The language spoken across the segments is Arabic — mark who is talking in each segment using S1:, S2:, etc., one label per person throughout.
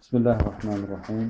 S1: بسم الله الرحمن الرحيم.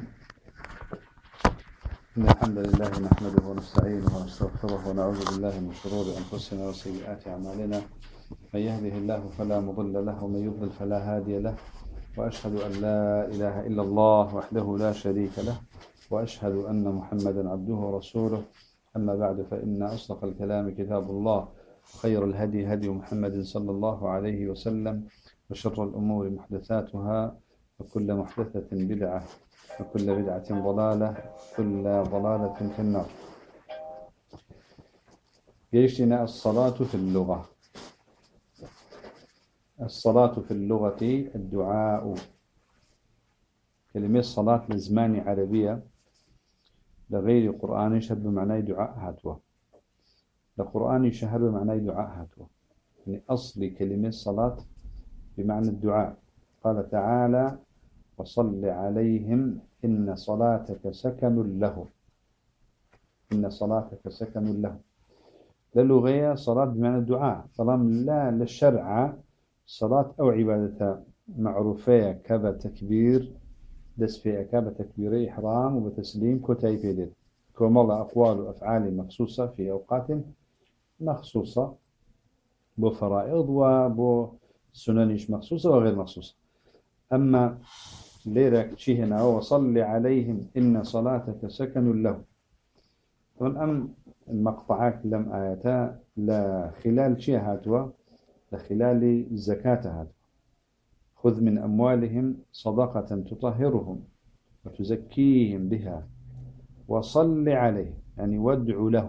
S1: إن الحمد لله نحمده ونستعينه ونستغفره ونعوذ بالله من شرور أنفسنا وسيئات أعمالنا. من يهده الله فلا مضل له ومن يضلل فلا هادي له، وأشهد أن لا إله إلا الله وحده لا شريك له، وأشهد أن محمدا عبده ورسوله. أما بعد، فإن أصدق الكلام كتاب الله، خير الهدي هدي محمد صلى الله عليه وسلم، وشر الأمور محدثاتها، وكل محدثة بدعة، وكل بدعة ضلالة، كل ضلالة في النار. يجتنا الصلاة في اللغة. الصلاة في اللغة الدعاء. كلمة الصلاة لزمان عربية لغير قرآن يشهد بمعنى دعاء هاتوا، لقرآن يشهد بمعنى دعاء هاتوا. يعني أصل كلمة الصلاة بمعنى الدعاء. قال تعالى: وصل عليهم إن صلاتك سكن له. إن صلاتك سكن له. للغة صلاة بمعنى الدعاء، طالما لا للشرع صلاة أو عبادة معروفة كبا تكبير دس فيها كبا تكبير إحرام وبتسليم كتايبيد كمال أقوال وأفعال مخصوصة في أوقات مخصوصة، بو فرائض وبو سننش مخصوصة وغير مخصوصة. أما ليرك شيء هنا: وصل عليهم إن صلاتك سكن له. أم المقطعات لم آياتا لا خلال شيء هاتوا، لخلال الزكاة هاتوا: خذ من أموالهم صدقة تطهرهم وتزكيهم بها وصل عليه، يعني وادعو له.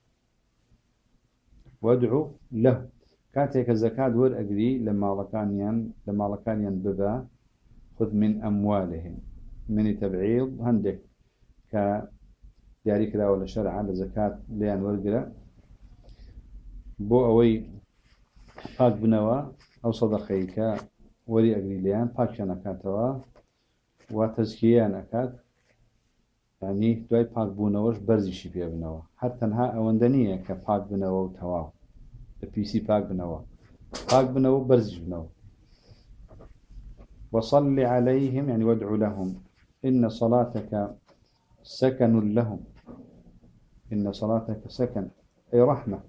S1: وادعو له كاتك الزكاة ور أجري لما لكان ينبذا. خذ من أموالهم من تبعيض هندك كجاري كلا ولا شرع على زكاة ليان ورقرة بو أوي باك بنوا أو صدقيك وري أجري ليان باك شنكاتوا وتزكيان أكاد، يعني دوي باك بونوش برزي شبيه بنوا حتى نها أوندنية كباك بنوا وتوا البيسي باك بنوا باك بنوا برزي بنوا. وصل عليهم يعني وادعو لهم إن صلاتك سكن لهم. إن صلاتك سكن أي رحمة.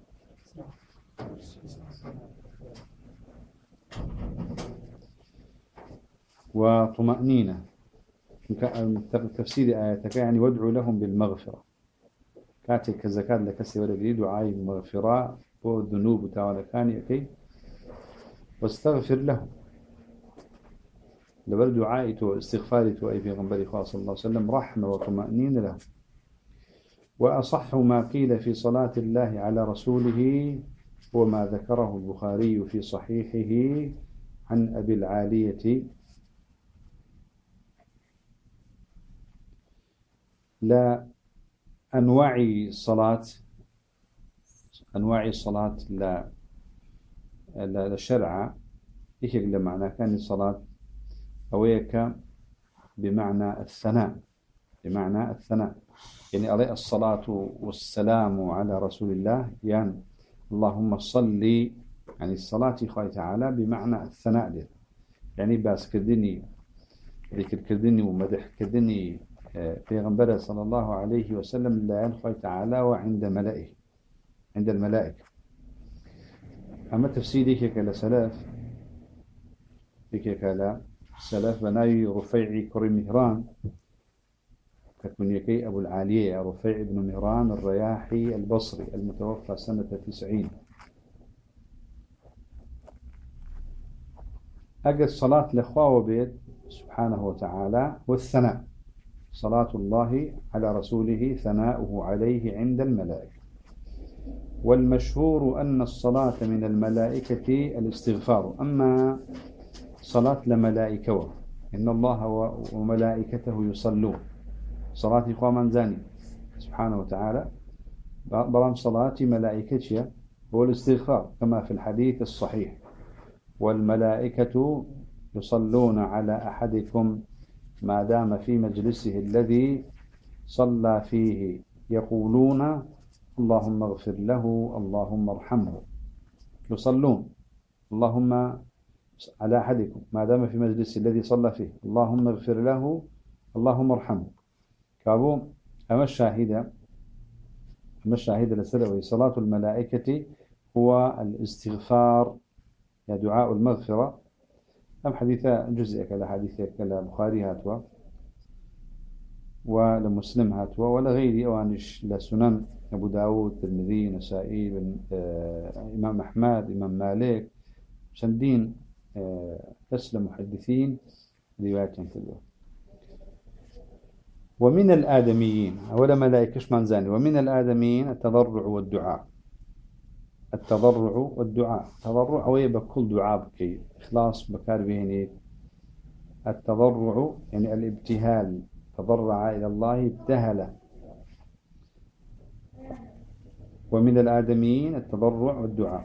S1: وطمأنينة. تفسير آياتك يعني وادعو لهم بالمغفرة. كاتك الزكاة لكسي ولقري دعاء المغفرة والذنوب تعالى كان يكي واستغفر لهم. لبر دعائته واستغفارته أي في غنبري صلى الله عليه وسلم رحمة وطمأنين له. وأصح ما قيل في صلاة الله على رسوله هو ما ذكره البخاري في صحيحه عن أبي العالية لا أنواع الصلاة لا شرع إيش معنى كان الصلاة أويك بمعنى الثناء. بمعنى الثناء يعني عليه الصلاة والسلام على رسول الله، يعني اللهم صل، يعني الصلاة خوي تعالى بمعنى الثناء له. يعني باس كردني ذكر كردني ومدح كردني في غنبرة صلى الله عليه وسلم لا خوي تعالى وعند ملائه عند الملائكة. أما تفسيري كلا سلاف كلا سلاف بناي رفيعي كري مهران ككن يكي أبو العالية رفيع بن مهران الرياحي البصري المتوفى سنة 90. أجل الصلاة لإخوة بيت سبحانه وتعالى والثناء. صلاة الله على رسوله ثناؤه عليه عند الملائكة. والمشهور أن الصلاة من الملائكة الاستغفار. أما صلاة لملائكة إن الله وملائكته يصلون، صلاة إخوة زاني سبحانه وتعالى برام صلاة ملائكة هو الاستغفار كما في الحديث الصحيح: والملائكة يصلون على أحدكم ما دام في مجلسه الذي صلى فيه يقولون اللهم اغفر له اللهم ارحمه. يصلون اللهم على أحدكم ما دام في مجلس الذي صلى فيه اللهم اغفر له اللهم ارحمه كابو. أما الشاهد لسلوي صلاة الملائكة هو الاستغفار يا دعاء المغفرة. أم حديثة جزء كذا حديثة كلا بخاري هاتوا ولمسلم هاتوا ولا غيري أوانش لسنن أبو داود الترمذي نسائي بن إمام أحمد إمام مالك شندين أسلم محدثين روايات كذا. ومن الآدميين أولا ملائكة من زاني ومن الآدميين التضرع والدعاء. التضرع والدعاء تضرع أو بكل دعاء بكي إخلاص بكار بهني. التضرع يعني الابتهال تضرع إلى الله ابتهل. ومن الآدميين التضرع والدعاء.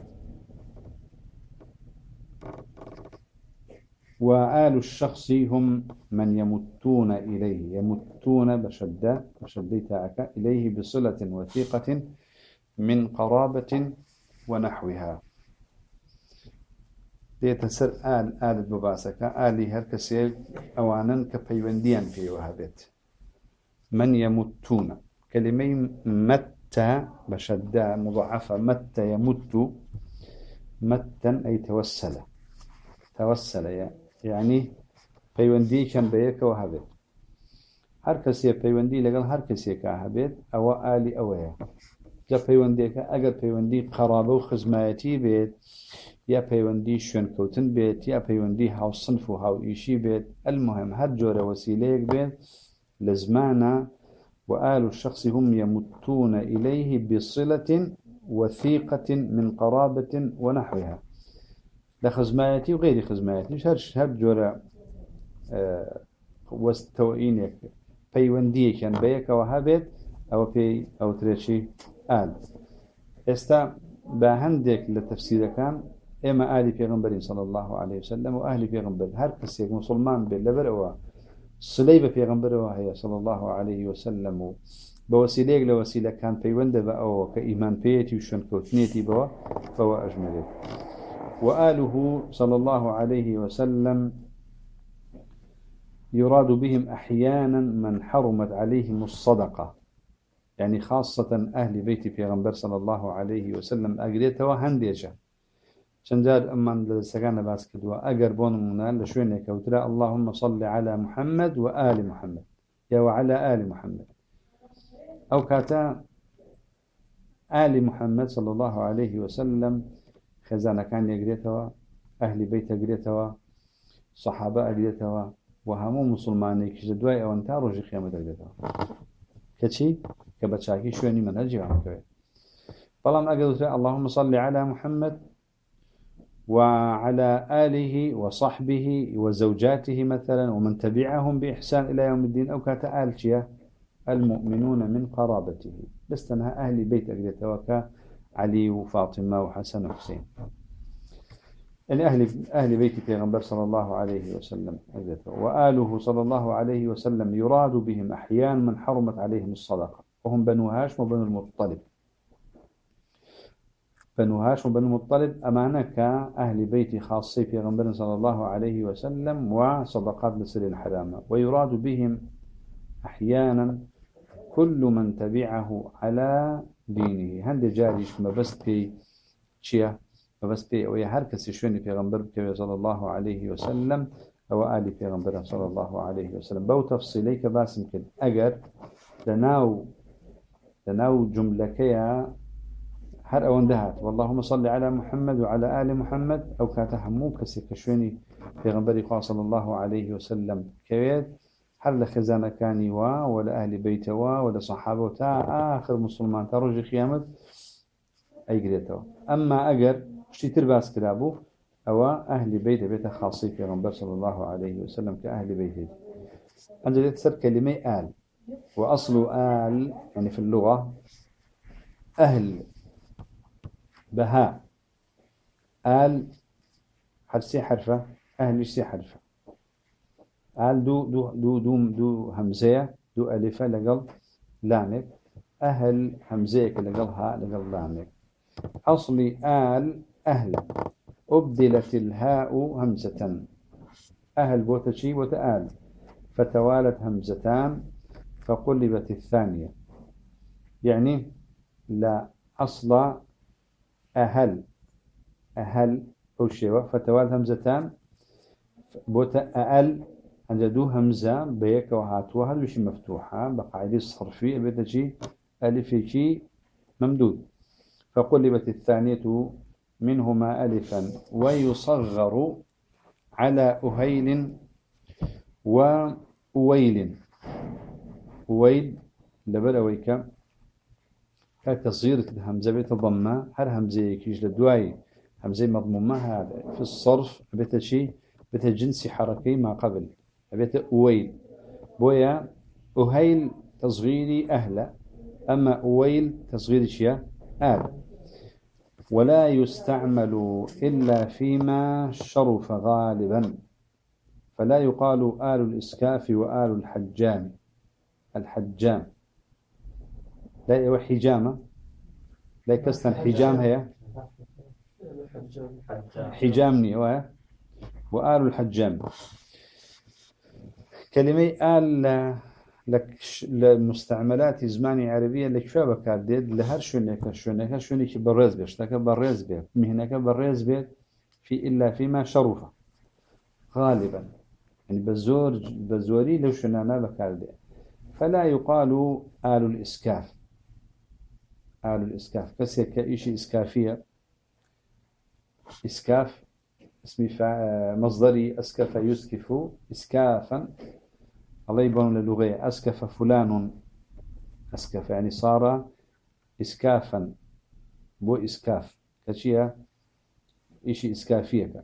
S1: وآل الشخص هم من يمتون إليه يمتون بشديتك إليه بصلة وثيقة من قرابة ونحوها. ليتسر آل بباسك آلي هركسي أوانا كبيونديا في وهابت. من يمتون كلمة متى بشدة مضاعفة متى يمت متا أي توسل يعني بيوندي كان بيك وهابت هركسي بيوندي لقال هركسي كهابت أو آلي أويا جا بيونديك أجر بيوندي قرابة وخزماتي بيت يا بيوندي شون كوتن بيت يا بيوندي هاو صنف وهاو إيشي بيت المهم هرجور وسيليك بيت لزمانا. وآل الشخص هم يمتون إليه بصلة وثيقة من قرابة ونحوها لخزماتي وغير خزماتي مش هرجور وستوئينك بيوندي كان بيك وهابت أو تريشي آل. استا باهندك للتفسير كان إما آل پیغمبرين صلى الله عليه وسلم وأهل پیغمبر هر كسيك مسلمان باللبر صليب پیغمبر وهي صلى الله عليه وسلم بوسيليك لوسيلة كان بيوند بأو كإيمان بيتي وشن كوتنيتي بوا فهو أجمله. وآله صلى الله عليه وسلم يراد بهم أحيانا من حرمت عليهم الصدقة يعني خاصة أهل بيت پیغمبر صلى الله عليه وسلم أجريته وهنديجة شنجار أمان لسكان باسكت وأجر بون منال لشوينك وتلا اللهم صل على محمد وآل محمد يا وعلى آل محمد أو كاتا آل محمد صلى الله عليه وسلم خزانة كان يجريته أهل بيت أجريته صحابة أجريته وهمو مسلماني كجدواء وانتا رجي خيامة أجريته كشي كبتشاكي شويني من هجي عم كوي طالما أجد اللهم صل على محمد وعلى آله وصحبه وزوجاته مثلا ومن تبعهم بإحسان إلى يوم الدين أو كتآل شيا المؤمنون من قرابته لستنها أهل بيت أجدته وكا علي وفاطمة وحسن وحسين يعني أهل بيت پیغمبر صلى الله عليه وسلم أجدته. وآله صلى الله عليه وسلم يراد بهم أحيانا من حرمت عليهم الصدقة وهم بنو هاشم وبنو المطلب. بنو هاشم وبنو المطلب أمانة كأهل بيت خاصي پیغمبر صلى الله عليه وسلم وصدقات لسر الحرامة. ويراد بهم أحيانا كل من تبعه على دينه هند جاريش ما بس في شيء ما بس في ويا هركس شوني پیغمبر صلى الله عليه وسلم أو آل پیغمبر صلى الله عليه وسلم بو تفصيليك باسم كده أجر لناو جملكيا هر أون دهات واللهم صل على محمد وعلى آل محمد أو كاتهمو كسيكشوني پیغمبر صلى الله عليه وسلم كويت هر لخزانة كاني ولا أهل بيته ولا صحابه آخر مسلمان ترجي خيامت أي قريته. أما أجر شتير باس كلابه أو أهل بيت خاصي في پیغمبر صلى الله عليه وسلم كأهل بيته. أنجل تسر كلمة آل وأصل آل يعني في اللغة أهل بهاء آل حرسي حرفة أهل سي حرفة آل دو همزة دو ألفة لقل لامك أهل همزة لقل هاء لقل لامك أصلي آل أهل أبدلت الهاء همزة أهل بوتشي وتآل فتوالت همزتان فقلبت الثانية يعني لا أصل أهل أو شيء فتوالت همزتان بوت أل عند همزة بيك وهاتوها وش مفتوحة بقاعدة الصرفية بتجي ألف شي ممدود فقلبت الثانية منهما ألفا ويصغر على أهيل وأويل أويل لبر أويك كتصغير الهمزة بتضمها هر همزة كيش لدواي همزة مضمومة هذا في الصرف بتشي بتجنسي حركي ما قبل بيت أويل بويا أهيل تصغيري أهلا أما أويل تصغيري شيا آل ولا يستعمل إلا فيما شرف غالبا فلا يقال آل الإسكاف وآل الحجام لا هو حجامة لا كستن حجام هي حجامني وآل الحجام كلمة آل لك المستعملات زماني عربية لك شو بكارديد لهر شونك برز بيش لك برز بيت مهنك برز بيت في إلا فيما شرف غالبا يعني بزوري لو شنانا بكارديد فلا يقال آل الإسكاف بس كإشي إسكافية إسكاف اسمي مصدري أسكف يسكف إسكافا الله يبون للغة أسكف فلان أسكف يعني صار إسكافا بو إسكاف كشيء إشي إسكافية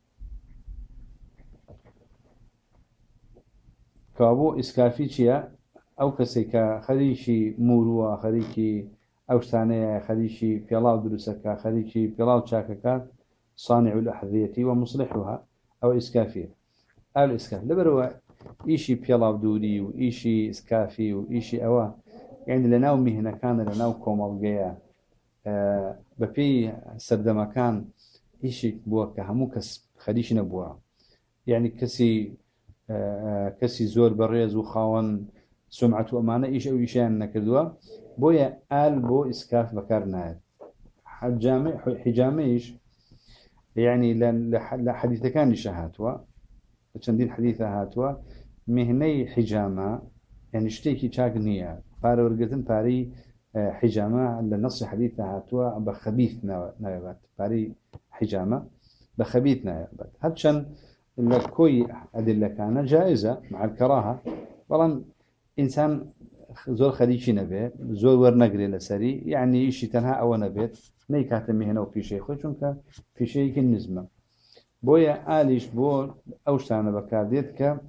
S1: كابو إسكافي شيء أو كسيكا خريشي موروا خريشي أو ثانية خريشي بيلاو دروسكا خريشي بيلاو شاككا صانع الأحذية ومصلحها أو إسكافية أو الإسكاف لبروا إيشي بيلاو دوري وإيشي إسكافي وإيشي أوا يعني لناو مهنة كان لناو كومالجيا بفي سردما كان إيشي بوا كهمو كس خريش نبوا يعني كسي زور بريز وخاون سمعة وأمانة إيش أو إيشان نكردوا بويا آل بو إسكاف بكرنا حجامي إيش يعني لا حديث كان لشهاتوا تشندين حديثة هاتوا مهني حجامة يعني اشتيكي شاقنية باري ورقتن باري حجامة لنص حديثة هاتوا بخبيث نايبات باري حجامة بخبيث نايبات هاتشان لكوي أدلة كان جائزة مع الكراهة طبعا إنسان زور خديشي نبي زور ورنقري لسري يعني إيشي تنها أو نبيت نيكاتمي هنا وفي شيء خوشنك في شيء كالنزمة بويا آليش بو أوشتانا بكارديت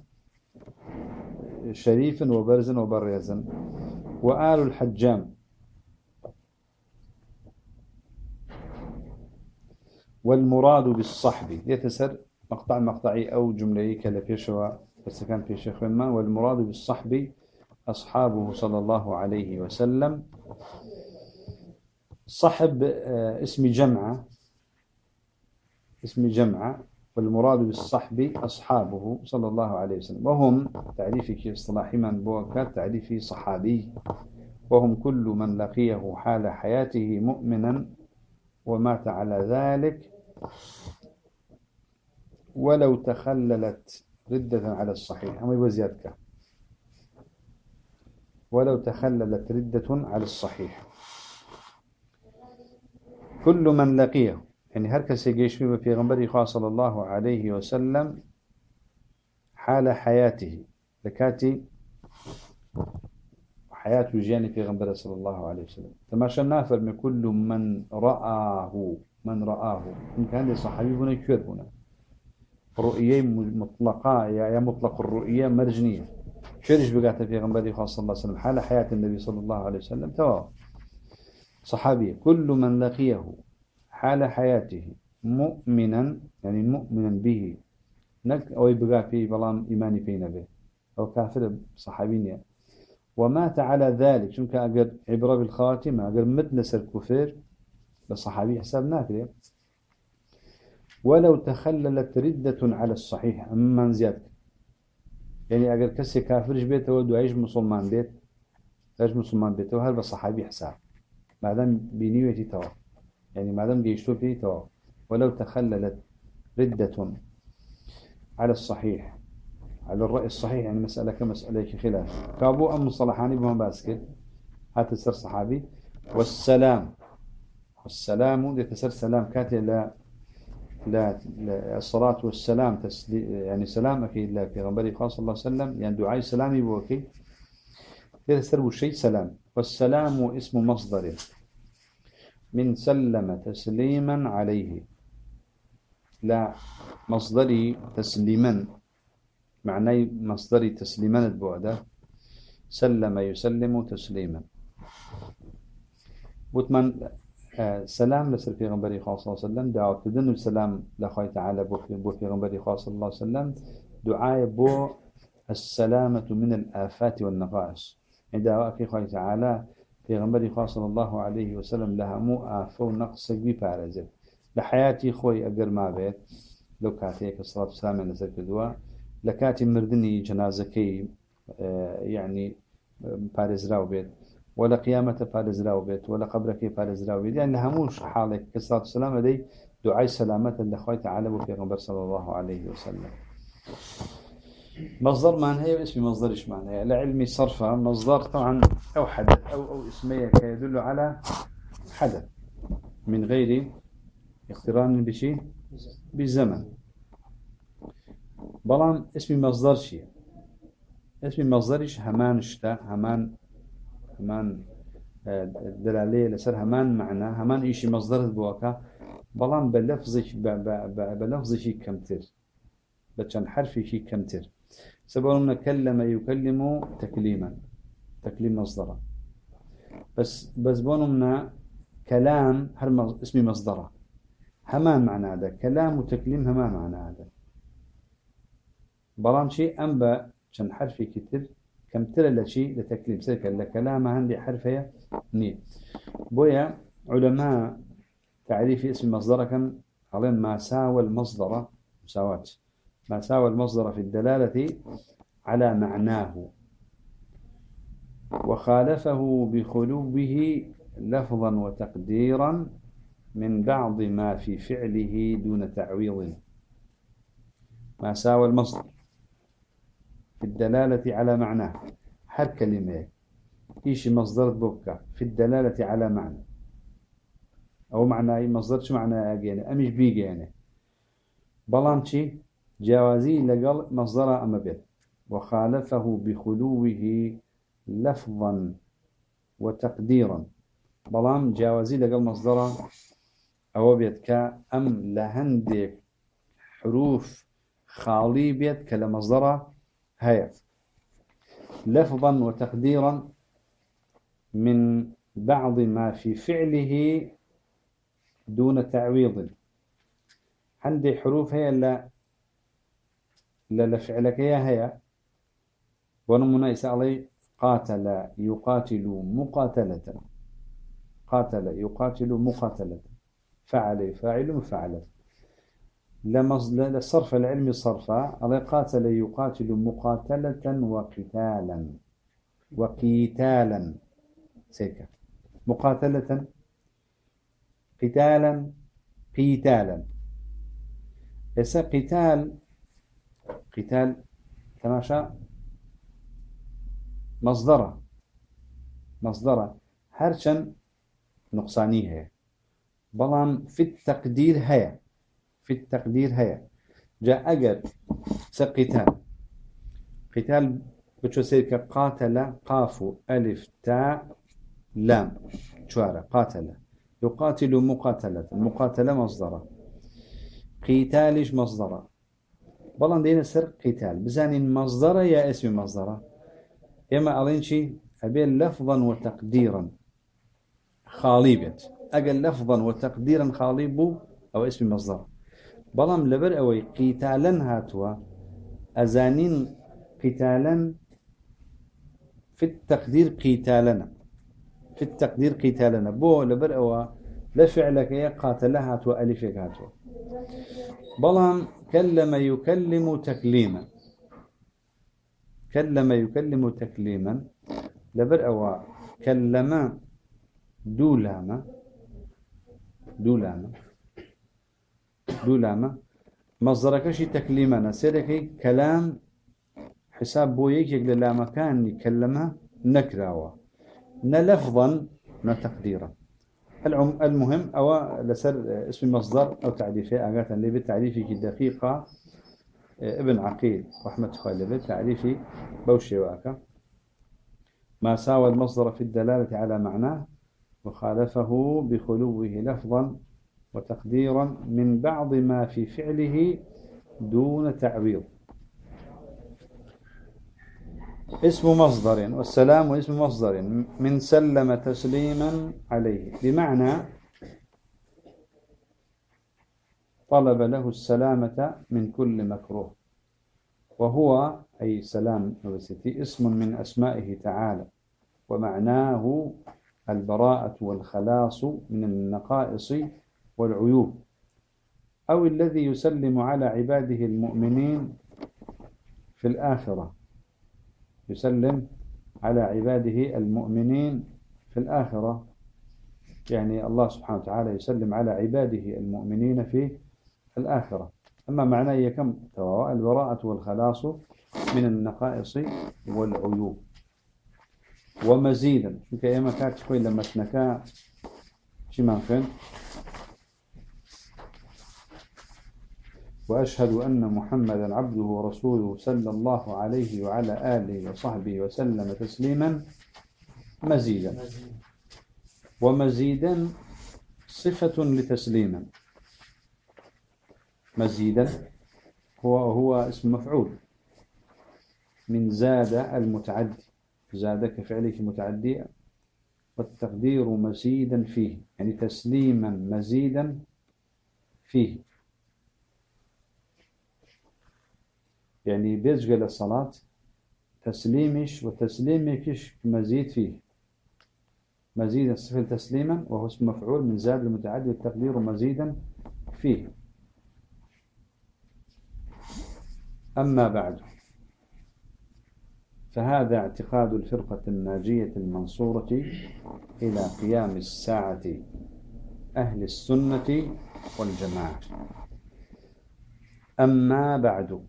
S1: شريفا وبرزا وبريزا وآل الحجام والمراد بالصحب يتسر مقطعي أو جملة كلا فيشوا بس كان في شيخ ما والمراد بالصحب أصحابه صلى الله عليه وسلم صحب اسم جمعة والمراد بالصحب أصحابه صلى الله عليه وسلم وهم تعريفي اصطلاحي من بوكا تعريفي صحابي وهم كل من لقيه حال حياته مؤمنا ومات على ذلك ولو تخللت ردة على الصحيح هم يوزيادك ولو تخللت ردة على الصحيح كل من لقيه يعني هركس يجيشمي في غنبري صلى الله عليه وسلم حال حياته لكاتي حياة جاني في غنبري صلى الله عليه وسلم تماشى النافر من كل من رآه إن كان صحابي هنا كير هنا رؤية مطلقة يا مطلق الرؤية مرجنية شرش بقاته في غنبري صلى الله عليه وسلم حال حياة النبي صلى الله عليه وسلم تمام صحابي كل من لقيه حال حياته مؤمنا يعني مؤمنا به نك أو يبقى في بلام إيماني فينا به أو كافر صحابين ومات على ذلك شنك أقر عبرة بالخاتمة أقر متنسر كفر للصحابي حساب ناكري ولو تخللت ردة على الصحيح أما من زيادة يعني أجر كسي كافرش بيته ودعيش مسلمان بيت ايش مسلمان بيته وهذا صحابي حساب بعدين بنيوتي توا يعني ما دام جيشتو فيه توا ولو تخللت ردة على الصحيح على الرأي الصحيح يعني مسألة كمسألة خلاف كابو أم مصطلحاني بهم باسكت هات السر صحابي والسلام دي تسر سلام كاتي لا الصلاة والسلام يعني سلام أكيد لا في غنبري خاص صلى الله عليه وسلم يعني دعاء سلامي بوكي تسر الشيء سلام والسلام اسم مصدر من سلم تسليما عليه لا مصدري تسليما معناه مصدري تسليما البعدة سلم يسلم تسليما بوتمان سلام لسر في غنبري خاص صلى الله عليه وسلم دعوة تدن السلام لخوي تعالى بو في غنبري خاص صلى الله عليه وسلم دعاء بو السلامة من الآفات والنقائص دعوة في خوي تعالى في غنبري خاص صلى الله عليه وسلم لها مو آفة ونقص ببارزة لحياتي خوي أقر ما بيت لو كاتيك الصلاة والسلام على ذلك الدواء لكاتي مردني جنازكي يعني بارز راو بيت ولا قيامة بارز راو بيت ولا قبرك بارز راو بيت يعني هموش حالك الصلاة والسلام دي دعاء سلامة لخوي تعالى وفي غنبر صلى الله عليه وسلم مصدر معنى واسم مصدر ايش معنى لعلمي صرفة مصدر طبعا أو حدث أو اسمية يدل على حدث من غير اقتران بشيء بالزمن بلان اسم مصدر شيء اسم مصدرش همان شتا همان الدلالية لسر همان معنى همان إيشي مصدر بواكا بلان بلفظش كمتر بچن حرفش كمتر سبب من كلم يكلم تكليما تكليم مصدره بس بونمنا كلام اسم مصدره همان معنى هذا كلام وتكليم همان معنى هذا بلان شيء أنبا شن حرفي كتير كم ترى لشيء لتكليم سيرك لكلام عندي حرفية ني بويا علماء تعريف اسم مصدر كان على ما ساوى المصدر مساواة ما ساوى المصدر في الدلالة على معناه وخالفه بخلوه لفظا وتقديرا من بعض ما في فعله دون تعويض ما ساوى المصدر في الدلالة على معناه هر كلمة إيش مصدر بوكا في الدلالة على معنى أو معنى أي مصدر شو معنى أجينا أمش بيجينا بلانشي جوازي لقل مصدر أما بيت وخالفه بخلوه لفظا وتقديرا بلان جوازي لقل مصدر أو بيت كأم لهندك حروف خالي بيت كلمصدر هيا لفظا وتقديرا من بعض ما في فعله دون تعويض عندي حروف هي لا فعلك هي ونمنا علي قاتل يقاتل مقاتلة قاتل يقاتل مقاتلة فعل فاعل مفعلة للصرف العلمي صرفا على قاتل يقاتل مقاتلة وقتالا سيكا مقاتلة قتالا بس قتال تماشى مصدره هرشن نقصانيه بلان في التقدير هيا جاء أجر قتال بتشو سيرك قاتل قاف ألف تاء لام شوارع قاتل يقاتل مقاتلة مصدره قتالش مصدره بلان دينا سر قتال بزانين مصدره يا اسم مصدره إما ألين شي أبي لفظا وتقديرا خاليبت أجل لفظا وتقديرا خاليبو أو اسم مصدر بلام لبر أوي قتالا هاتوا أزانين قتالا في التقدير قتالنا بو لبر أوي لفعلك يا قاتلها هاتوا ألفك هاتوا بلان كلم يكلم تكليما. كلم يكلم تكليما لبر أو كلم دولاما دولاما دولاما مصدرك شي تكليما سيركي كلام حساب بويك يقل لا مكان يكلمها نكراوا نلفظا نتقديرا. المهم أو لسر اسم مصدر أو تعريفه أجاتا اللي بالتعريف دقيقة ابن عقيل رحمة الله بالتعريف بوشي واكا ما ساوى المصدر في الدلالة على معناه وخالفه بخلوه لفظا وتقديرا من بعض ما في فعله دون تعويض. اسم مصدر والسلام اسم مصدر من سلم تسليما عليه بمعنى طلب له السلامة من كل مكروه، وهو أي سلام اسم من أسمائه تعالى، ومعناه البراءة والخلاص من النقائص والعيوب، أو الذي يسلم على عباده المؤمنين في الآخرة، يسلم على عباده المؤمنين في الآخرة، يعني الله سبحانه وتعالى يسلم على عباده المؤمنين في الآخرة. أما معناه هي كم تواء البراءة والخلاص من النقائص والعيوب. ومزيدا شو كأيما كانت شوي لما تنكا شي ما فين وأشهد أن محمدا عبده ورسوله صلى الله عليه وعلى آله وصحبه وسلم تسليما مزيدا. ومزيدا صفة لتسليما. مزيدا هو اسم مفعول من زاد المتعدي، زاد كفعله متعدي، والتقدير مزيدا فيه يعني تسليما مزيدا فيه، يعني بيشغل الصلاة تسليمش وتسليمكش مزيد فيه. مزيدا صفة تسليما وهو اسم مفعول من زاد المتعدي والتقدير مزيدا فيه. أما بعد فهذا اعتقاد الفرقة الناجية المنصورة إلى قيام الساعة أهل السنة والجماعة. أما بعد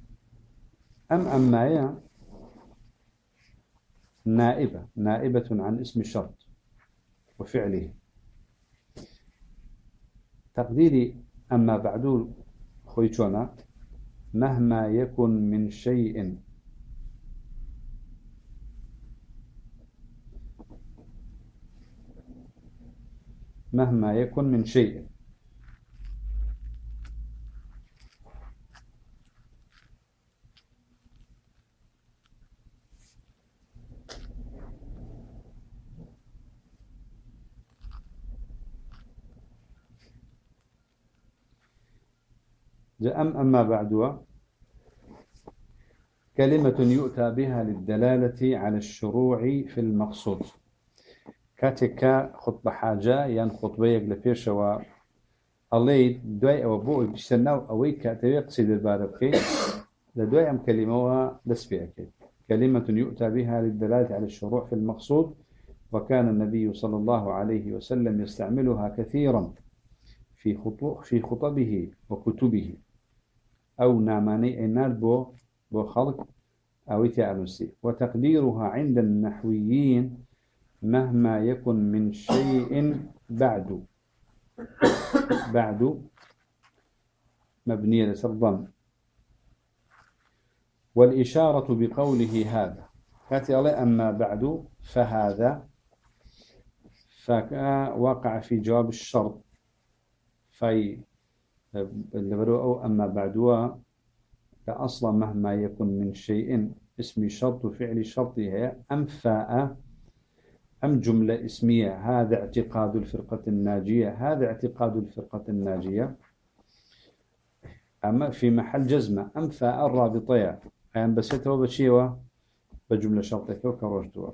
S1: أما هي نائبة عن اسم الشرط وفعله. تقديري أما بعد خويتونا مهما يكن من شيء مهما يكن من شيء أما بعدها كلمة يؤتى بها للدلالة على الشروع في المقصود. كاتك خطبة حاجة ين خطبة يقلبيش و الله دواء أو بوء بيشتناو أوي كاتبه قصيد الباربكي لدواء أم كلمة لسبيعك كلمة يؤتى بها للدلالة على الشروع في المقصود. وكان النبي صلى الله عليه وسلم يستعملها كثيرا في خطبه وكتبه أو ناماني إناد بو خلق أو تأنسي. وتقديرها عند النحويين مهما يكن من شيء بعد مبنية لسرضان. والإشارة بقوله هذا كاتي الله أما بعد فهذا فوقع في جواب الشرط في أو أما بعدها فأصلا مهما يكن من شيء اسم شرط وفعل شرط هي أم فاء أم جملة اسمية. هذا اعتقاد الفرقة الناجية، هذا اعتقاد الفرقة الناجية. أما في محل جزمة أم فاء الرابطية أم بسيطة بشيوة بجملة شرطية وكروجتها.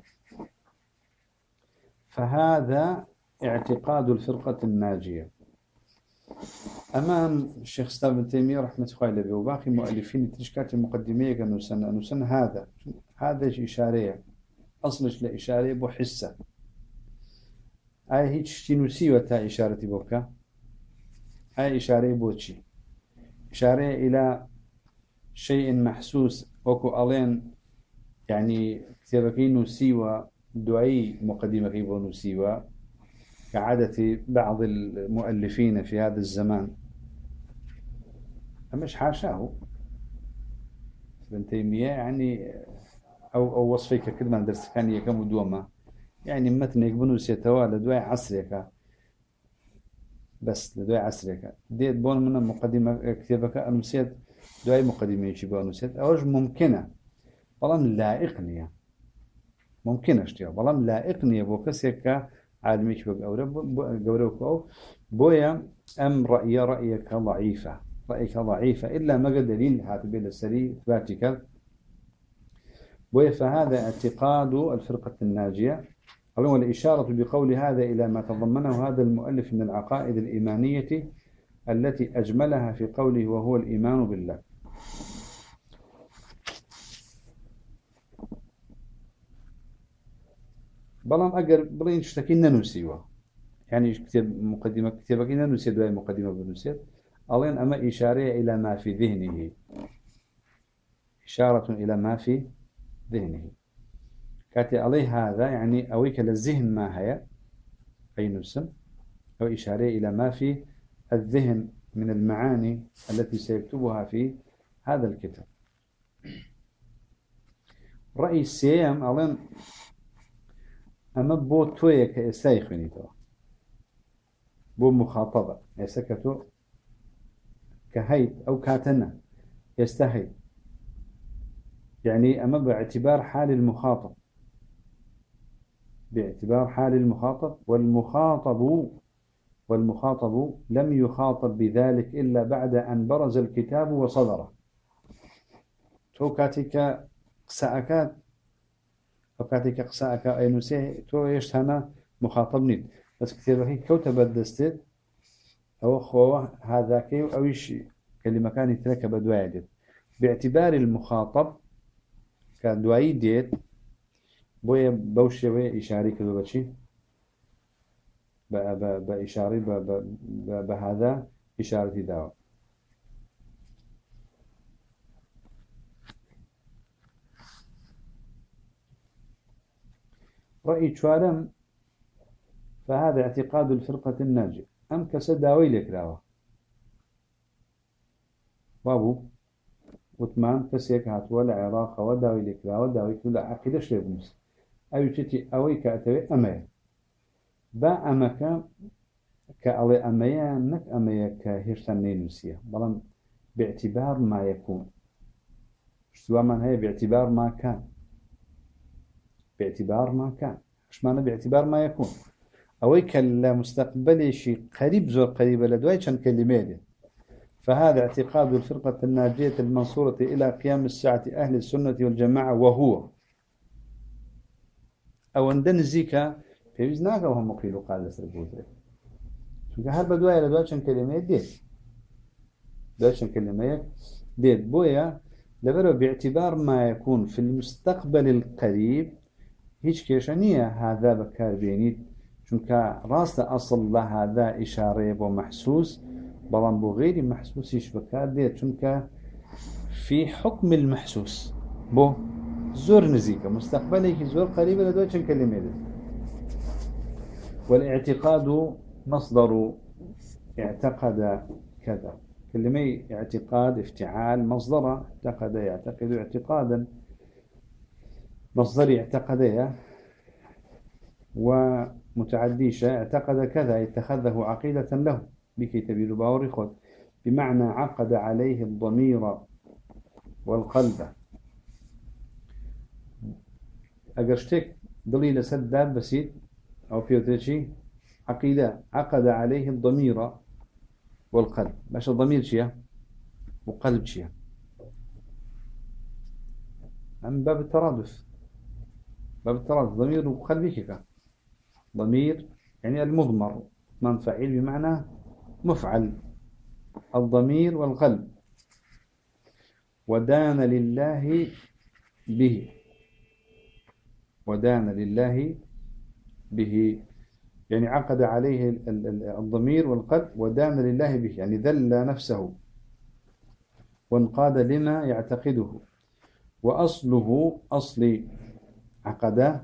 S1: فهذا اعتقاد الفرقة الناجية أمام الشيخ اسلام بن تيمية رحمة الله عليه وباقي مؤلفين تشكات المقدمية كانوا سنة هذا إشارية أصلش لإشارية بو حسة هيك شتي وتا إشارة بوكا إشارية بوتشي إشارية إلى شيء محسوس وكو ألين يعني كتابك نسيوا دعي مقدمة كيبو نسيوا كعادة بعض المؤلفين في هذا الزمان مش حاشاه ابن تيمية يعني أو وصفك كده ما درس كان يكمل دوما يعني متن يقبلوا سيتوا لدواء عصرك بس لدواء عصرك ديت بون من مقدمة كتابك أنسيت دواء مقدمة يجيبوا أنسيت أوج ممكنة والله لائقنية ممكن اشتيا والله لائقنية بوكسيك عالميك بقورك أو بويا أم رأيك ضعيفة رأيك ضعيفة إلا ما قد دليل هاتبه السري ثباتك بويا فهذا اعتقاد الفرقة الناجية قالوا الإشارة بقول هذا إلى ما تضمنه هذا المؤلف من العقائد الإيمانية التي أجملها في قوله وهو الإيمان بالله بلام أجر بلين شتكينا نسيوا يعني كتاب مقدمة كتابك نسيت دواء مقدمة بنسيت ألين أما إشارة إلى ما في ذهنه إشارة إلى ما في ذهنه كاتي عليه هذا يعني أويك للذهن ما هي أي نسم أو إشارة إلى ما في الذهن من المعاني التي سيكتبها في هذا الكتاب رأي السيام ألين أما بو توية كإستيخني تو بو مخاطبة يسكتو كهيد أو كاتنا يستهي يعني أما باعتبار حال المخاطب والمخاطب لم يخاطب بذلك إلا بعد أن برز الكتاب وصدره تو كاتيكا قساءكات أو كاتيكا قساءك أي نسيه تو يشتهنا مخاطبني بس كتابه كوتب الدستير أو خوه هذا كيو أو إيش كلمة كان يترك بدواعي باعتبار المخاطب كدواعي ديت بويا بوشي إشاري كذا بشي بإشاري بهذا إشارة دعوة رأي شوارم فهذا اعتقاد الفرقة الناجية أم كسداوي لك راوة بابو وثمان كسيك هاتوا العراق وداوي لك راوة داوي كل عقيدة شيء بنس أو تتي أوي كأتوي أمي با أمك كألي أمية نك أمية كهيرتان نينوسية بلان باعتبار ما يكون سواء من هي باعتبار ما كان إيش معنى باعتبار ما يكون أوي كالمستقبل شيء قريب زور قريب لدواي كان كلمات فهذا اعتقاد الفرقة الناجية المنصورة إلى قيام الساعة أهل السنة والجماعة وهو أو أندن زيكا في وزناك وهم قيلوا قال سرقوته شو هل بدواي لدواي كان كلمات ديت بويا لبرو باعتبار ما يكون في المستقبل القريب هيش كيشانية هذا بكار بينيت چونك راست أصل لهذا إشارة ومحسوس بلان بو غير محسوس إيش بكار ديت چونك في حكم المحسوس بو زور نزيكا مستقبلك زور قريبة لدوي چن كلمة دي والاعتقاد مصدر اعتقد كذا كلمة اعتقاد افتعال مصدر اعتقد يعتقد اعتقادا مصدر اعتقدها ومتعديشة اعتقد كذا اتخذه عقيدة له بكي تبيل باوري خد بمعنى عقد عليه الضمير والقلب أقرشتك دليل سداد بسيط أو بيوتيشي عقيدة عقد عليه الضمير والقلب باش الضمير شيء وقلب شيء من باب الترادف ضمير وقلبك ضمير يعني المضمر من فعيل بمعنى مفعل الضمير والقلب. ودان لله به، ودان لله به يعني عقد عليه الضمير والقلب، ودان لله به يعني ذل نفسه وانقاد لما يعتقده. وأصله أصل عقد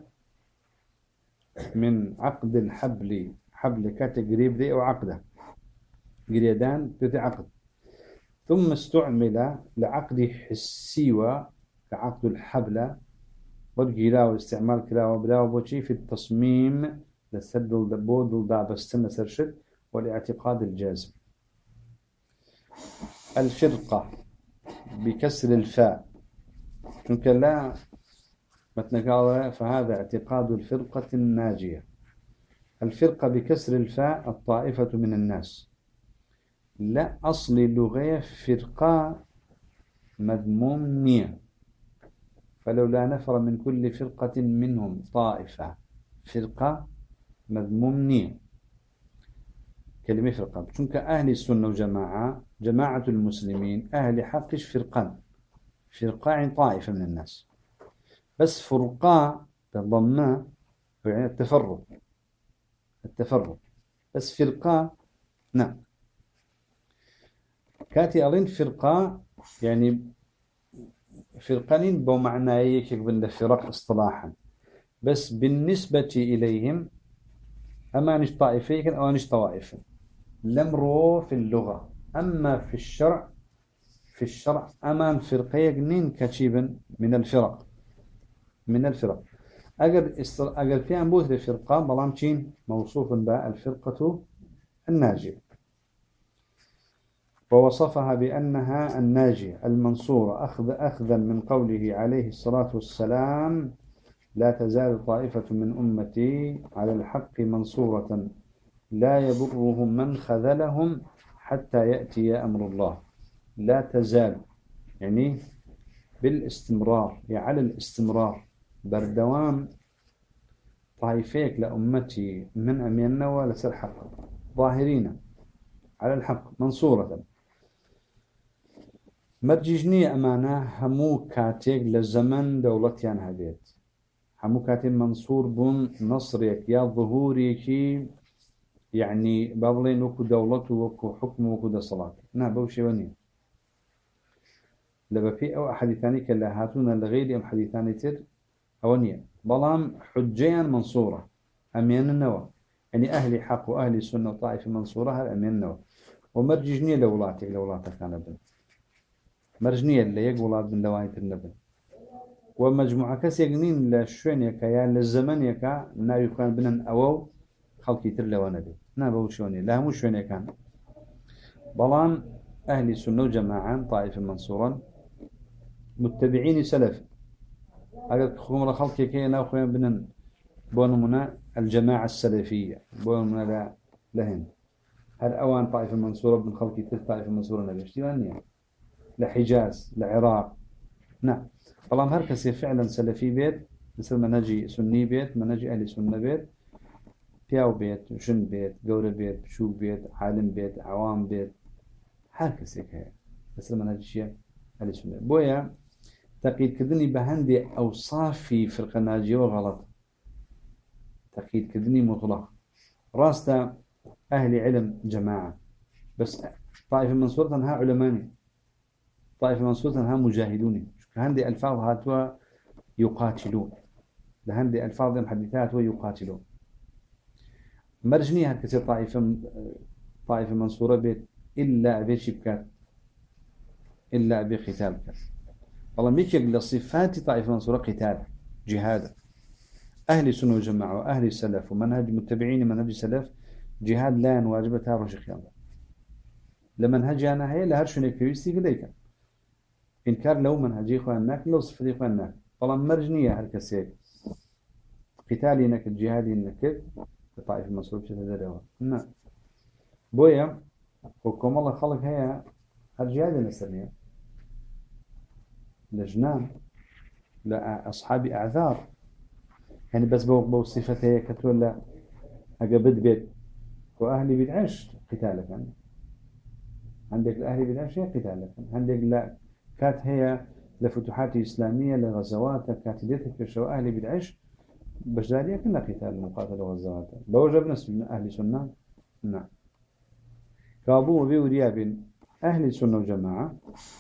S1: من عقد الحبل، حبل كاتقريب ذي أو عقده قريدان بذي عقد، ثم استعمل لعقد حسيوة كعقد الحبل والجلاء واستعمال كلا وبلا وبوشي في التصميم لسد الدبود والدعب السنة سرشد والاعتقاد الجازم. الفرقة بكسر الفاء چونك لا متنقال فهذا اعتقاد الفرقة الناجية. الفرقة بكسر الفاء الطائفة من الناس. لا أصل اللغة فرقة مذموم نية، فلولا نفر من كل فرقة منهم طائفة، فرقة مذموم نية كلمة فرقة چونك أهل السنة وجماعة، جماعة المسلمين أهل حقش فرقان، فرقة عن طائفة من الناس، بس فرقة بالضمة يعني التفرق، التفرق، بس فرقة نعم. كاتي ألين فرقة يعني فرقانين بمعنى يكبن الفرق اصطلاحا، بس بالنسبة إليهم أما طائفين أو نش طوائف لمروا في اللغة. أما في الشرع، في الشرع أمان فرقين كتيبا من الفرق، من الفرق أجر فيها بوث الفرقة بلامتين موصوف بها الفرقة الناجية، ووصفها بأنها الناجية المنصورة أخذا من قوله عليه الصلاة والسلام: لا تزال طائفة من أمتي على الحق منصورة لا يضرهم من خذلهم حتى يأتي أمر الله. لا تزال يعني بالاستمرار، يعني على الاستمرار بردوام طائفيك لأمتي من أميننا ولسر حق ظاهرين على الحق منصورة. مرججني أمانة همو كاتيك للزمن دولتيان هبيت، همو كاتيك منصور بون نصريك يا ظهوريك، يعني بابلين وكو دولته وكو حكم وكو دا صلاة بوشي وني لبفي أو حديثاني كلا هاتونا لغير أم حديثاني تر أونية بلام حجيان منصورة أمين النوى، يعني أهل حق وأهل سنة وطائفة منصورة هل أمين النوى. ومرججني لولاتك كان بن مرجنية اللي يقولات من لواهية النبن، ومجموعة كاس يقنين لشوين يكا يا للزمن يكا ناوي كان بنن أوو خلقي ترلوا نبي نابو شوني لا مو شوين يكان بلان أهل سنة وجماعة طائفة منصورا متبعين سلف أقل خمر خلقي كي ناوي كان بنن بونمنا الجماعة السلفية بونمنا لهن هل أوان طائفة منصورة بن خلقي تر طائفة منصورة نبي اشتوانيا لحجاز لعراق نعم. طالما هركسي فعلا سلفي بيت مثل منهجي سني بيت منهجي أهل سنة بيت بياو بيت جن بيت قورة بيت شو بيت عالم بيت عوام بيت هركسي كهي مثل منهجي أهل سنة بويا تقييد كدني بهندي أوصافي فرقة ناجية وغلط، تقييد كدني مطلق راستا أهل علم جماعة، بس طائفة منصورة ها علماني، طائفة منصورة ها مجاهدوني، هندي ألفاظ هاتوا يقاتلون، لهندي ألفاظ محدثات ويقاتلون. مرجني هالكسي طائفة منصورة بيت إلا أبي شبكات إلا أبي قتال كات. والله ميكيق لصفات طائفة منصورة قتال جهاد. أهل سنة وجماعة وأهل السلف ومنهج متبعين منهج السلف جهاد لا واجبتها رجخ يالله لمنهج أنا هي لهرش نكويستي كذلك إنكار لو منهجي إخوانك لو صفتي إخوانك. والله مرجنية هالكسي قتالي نك جهادي نك طائفة منصورة بشتى نعم بويا وكم الله خلق هي هالجهاد الإسلامية لجنان لأصحاب أعذار، يعني بس بو صفتها كتولا أجابت بيت وأهلي بيدعش قتالك يعني عندك الأهل بدع شيء قتال عندك لا كات هي لفتوحات إسلامية لغزوات كات ديتك شو أهل بدعش بجدارية كنا قتال مقاتلة وغزوات لو جبنا أهل سنة نعم كابو وبيوريا أهل السنة والجماعة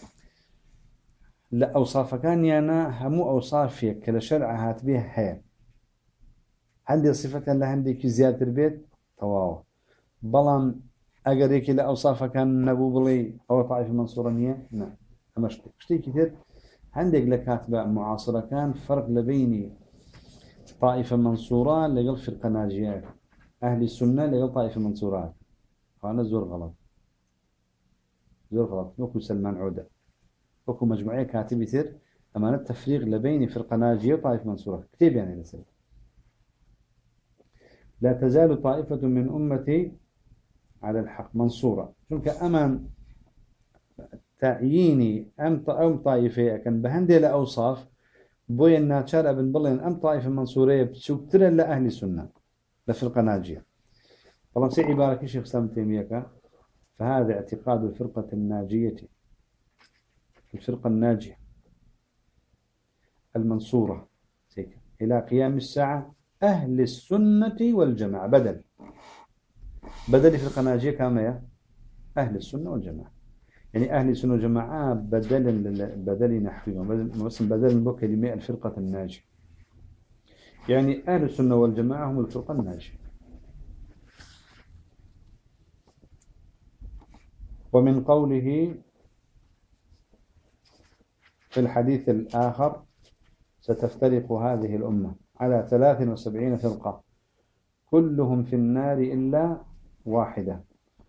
S1: لا أوصاف كان يانا همو أوصافي كلا شرع هات بها هي عندي صفة لا عندي زيادة البيت تواو بلان أجريك لا أوصاف كان نبو بلي أو طائفة منصورة نية نعم همشتي شتي كثير عندك لكاتبة معاصرة كان فرق لبيني طائفة منصورة لقل فرقة ناجية أهل السنة لقل طائفة منصورات فأنا زور غلط زور غلط نوكو سلمان عودة وكو مجموعية كاتب يصير أمانة تفريق لبين فرقة ناجية وطائفة منصورة كتير يعني لسه لا تزال طائفة من أمتي على الحق منصورة شنك أمان تعييني أم طائفة كان بهندي لأوصاف بوي الناتشار ابن بلين أم طائفة منصورية بتشوكتر لأهل السنة لفرقة ناجية طبعا سي عبارة شيخ سلام تيمية فهذا اعتقاد الفرقة الناجية الفرقة الناجية المنصورة إلى قيام الساعة أهل السنة والجماعة بدل فرقة ناجية كما أهل السنة والجماعة يعني أهل السنة والجماعة بدل نحوي بس بدل من كلمة الفرقة الناجية يعني أهل السنة والجماعة هم الفرقة الناجية ومن قوله في الحديث الآخر ستفترق هذه الأمة على 73 فرقة كلهم في النار إلا واحدة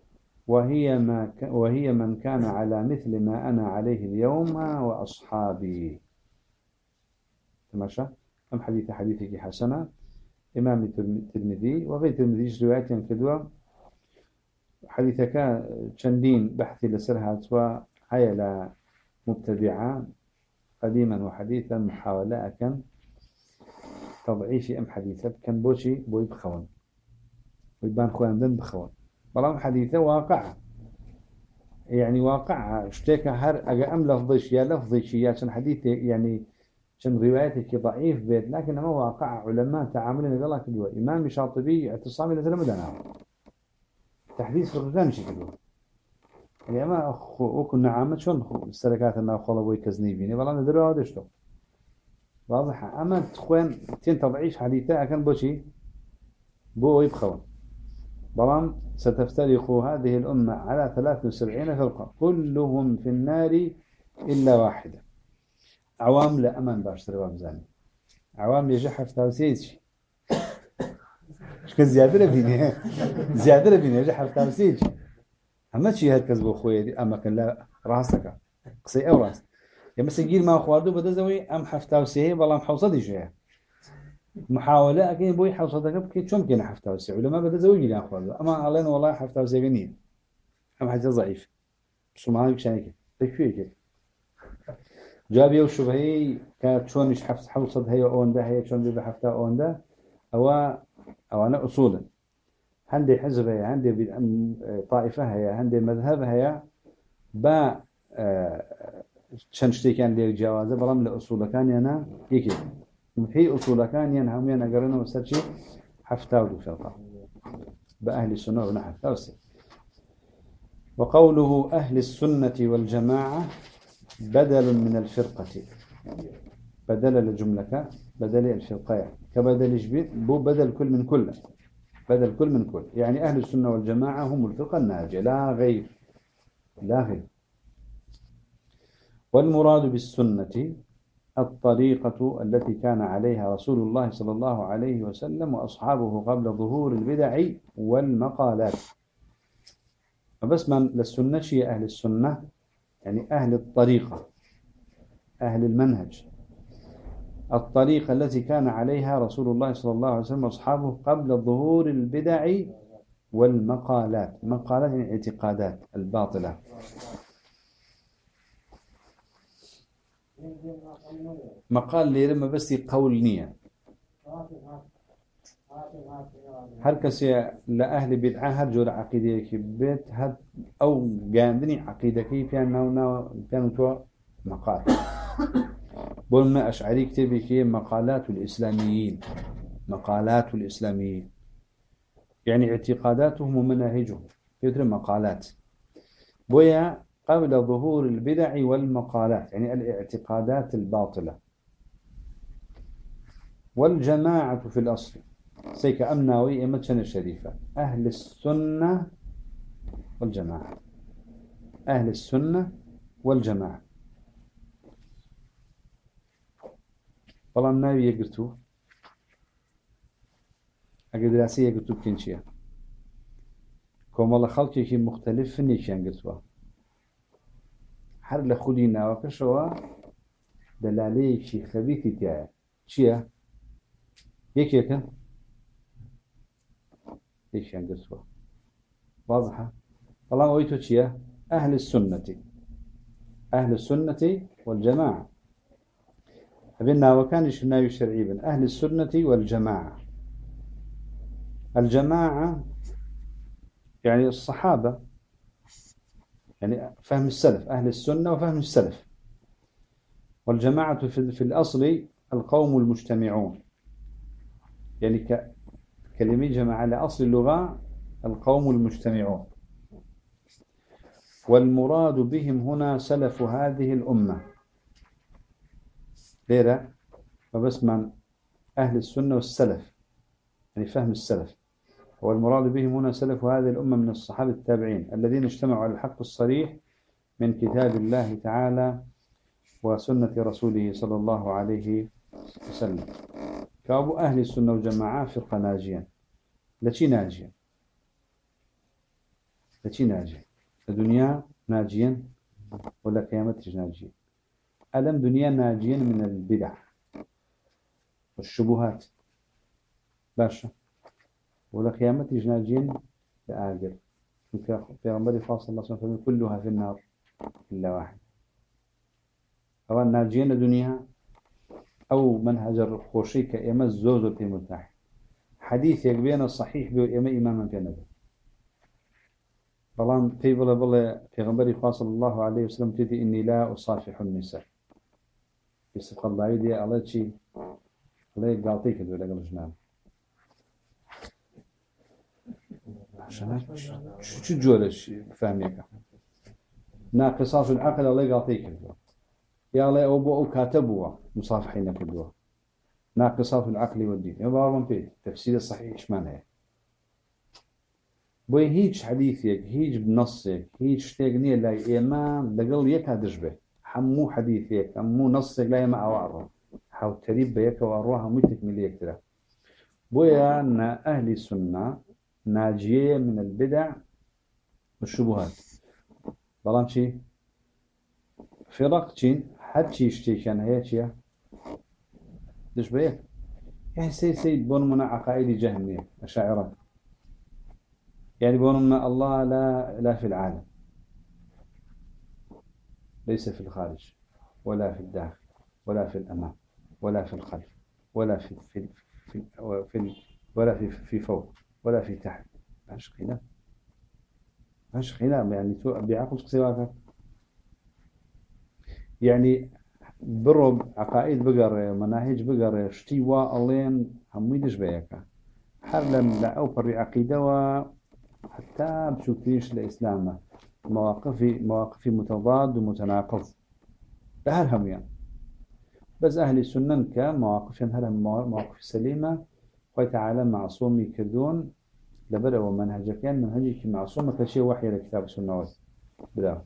S1: وهي من كان على مثل ما أنا عليه اليوم وأصحابي تماشى أم حديثك حسنة إمام الترمذي وغير الترمذي روايات ينكدوا حديثك شندين بحثي لسرها وهي لا مبتدعة قديما وحديثا محاولة كان تضعيف أم حديثة كان بوي بخون ويبان خواندن بخون بلام حديثة واقعة يعني واقعة اشتيك هر أجا أم لفظيش يا لفظيش يا شن حديث يعني شن روايتك ضعيف بيت لكن ما واقع علماء تعاملنا بالله كدوا إمام شاطبي اعتصامي لزلمة دنا تحديث فرقان شكله يعني ما وكنا عامة شون السلكات أنه خلا بوي كزني بيني بلام ندروا هذا شو واضح أما تخوان تين تضعيف حديثة كان بوي بخون بلام ستفترق هذه الأمة على 73 فرقة كلهم في النار إلا واحدة عوام لا أمان باشتري وابزاني عوام يجحف تاوسيج شكل زيادة لبيني يجحف تاوسيج أما شيء هالكذب أخوي دي أما كان لا راسك قصي أو راس يا مسجيل ما أخواردو بدأ زوي أم حفتاوسيه بلام حوصدي شيء محاولة أكيد بوي حوصدك بكي شو ممكن حفتاوسيه ولما بدأ زوي لا أخواردو أما علينا والله حفتاوسيه جنيه أم حاجة ضعيف بس ما هيك شيء كده جاب يوشبهي كانت شونش حوصد هي أوندا هي شون بيبقى حفتا أوندا أو أنا أصولا عندي حزب هي عندي طائفة هي عندي مذهب هي با شنشتي كان لي جوازه برام لأصول كان ينا يكي في أصول كان ينهم ينا قرنا وسرشي حفتا وفرقة بأهل السنة ونحفتا وسر وقوله أهل السنة والجماعة بدل من الفرقة بدل الجملة بدل الفرقة كبدل جبيت بو بدل كل من كل بدل كل من كل يعني أهل السنة والجماعة هم الفرقة الناجية لا غير والمراد بالسنة الطريقة التي كان عليها رسول الله صلى الله عليه وسلم وأصحابه قبل ظهور البدع والمقالات فبس من للسنة شيء أهل السنة يعني أهل الطريقة أهل المنهج الطريقة التي كان عليها رسول الله صلى الله عليه وسلم وأصحابه قبل ظهور البدع والمقالات مقالات يعني اعتقادات الباطلة مقال لي لما بس قول نية هر كسي لأهل بدعة هر جور عقيدة كي بيت هر أو جاندني عقيدة كي كانوا تو مقال بولنا أشعري كتبي كي مقالات الإسلاميين، مقالات الإسلاميين يعني اعتقاداتهم ومناهجهم يدري مقالات بويا قبل ظهور البدع والمقالات يعني الاعتقادات الباطلة. والجماعة في الأصل سيك أمناوي إمتشن الشريفة أهل السنة والجماعة، أهل السنة والجماعة. والله النبي يقرتو أقدر دراسية يقرتو بكنشيا كوم الله خلقي كي مختلف فنيش ينقرتوها حر لخلينا وكشوا دلالي شي خبيثي تاعي شيا يكن ليش ينقرتوها واضحة. والله ويتو شيا أهل السنة، أهل السنة والجماعة أبنا وكان النبي الشرعي بن أهل السنة والجماعة. الجماعة يعني الصحابة يعني فهم السلف، أهل السنة وفهم السلف. والجماعة في الأصل القوم المجتمعون يعني كلمة جماعة لأصل اللغة القوم المجتمعون. والمراد بهم هنا سلف هذه الأمة ليرة فبس من أهل السنة والسلف يعني فهم السلف. والمراد بهم هنا سلف هذه الأمة من الصحابة التابعين الذين اجتمعوا على الحق الصريح من كتاب الله تعالى وسنة رسوله صلى الله عليه وسلم. كابو أهل السنة والجماعة فرقة ناجيا لشي ناجيا، لشي ناجيا الدنيا ناجيا ولا قيامتش ناجيا. ألم دنيا ناجيا من البدع والشبهات باشا ولا قيامتش ناجيا لآجر. في غنبري فاصل الله سبحانه وتعالى كلها في النار إلا واحد. أو ناجيا الدنيا أو منهج الخوشي كإما الزوز في مرتاح حديث يقبين الصحيح بإما إماما في نبي بلان في بلا في غنبري فاصل الله عليه وسلم تدي إني لا أصافح النساء يسفق الله يدي الله شيء الله يقاطيك دولا قبل جنان عشان شو جولش فهميك ناقصات العقل الله يقاطيك يا الله أو كاتبوا مصافحين كدوا ناقصات العقل والدين يا بابا في تفسير الصحيح إيش معناه بوي هيج حديثك هيج بنصك هيج تغنيه لا إمام لقل يكادش به حمو حديثك حمو نصك لا يما أواره حاو تريب بيك وأروها متكملية كده بويا أن أهل السنة ناجية من البدع والشبهات بلام شي فرق تشين حد شي يشتيشان هي شيء دش بيك يعني سيد بون من عقائد جهمية أشاعرة يعني بون الله لا في العالم ليس في الخارج ولا في الداخل ولا في الأمام ولا في الخلف ولا في ولا في فوق ولا في تحت ماش خلاف ماش خلاف يعني تو بعقل سواك يعني برب عقائد بقر مناهج بقر شتي والين هم يدش بياك حرلا لا أوفر عقيدة وحتى بشوكيش الإسلام مواقف متضاد ومتناقض بهرهم يعني بس أهل السنة كمواقفهم هرهم مواقف سليمة وتعالى معصومي كدون لبدأ ومنهجك كان منهجك معصومة كشيء وحي لكتاب السنة بدأ.